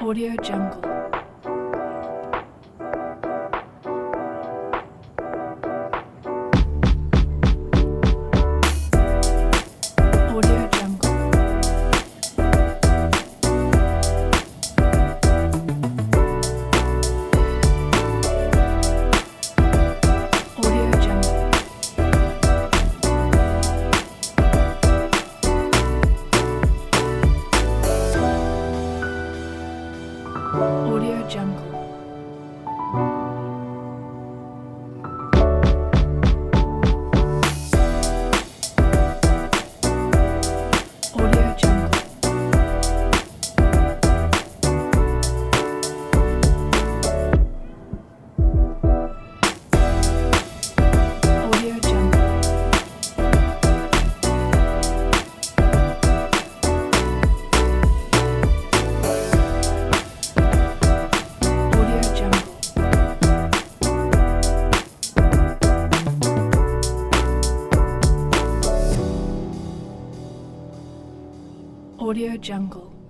Audio Jungle. Audio Jungle. Audio Jungle. Audio Jungle. Audio Jungle. Audio Jungle. Audio Jungle. Audio Jungle.